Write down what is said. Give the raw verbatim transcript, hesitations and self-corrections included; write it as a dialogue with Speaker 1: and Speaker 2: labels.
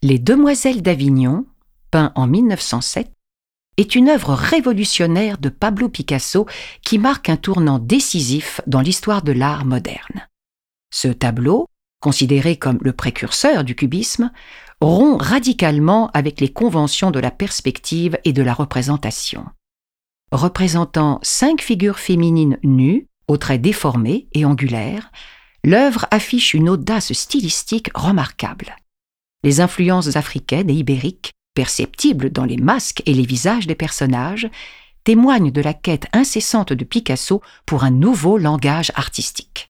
Speaker 1: Les Demoiselles d'Avignon, peint en mille neuf cent sept, est une œuvre révolutionnaire de Pablo Picasso qui marque un tournant décisif dans l'histoire de l'art moderne. Ce tableau, considéré comme le précurseur du cubisme, rompt radicalement avec les conventions de la perspective et de la représentation. Représentant cinq figures féminines nues, aux traits déformés et angulaires, l'œuvre affiche une audace stylistique remarquable. Les influences africaines et ibériques, perceptibles dans les masques et les visages des personnages, témoignent de la quête incessante de Picasso pour un nouveau langage artistique.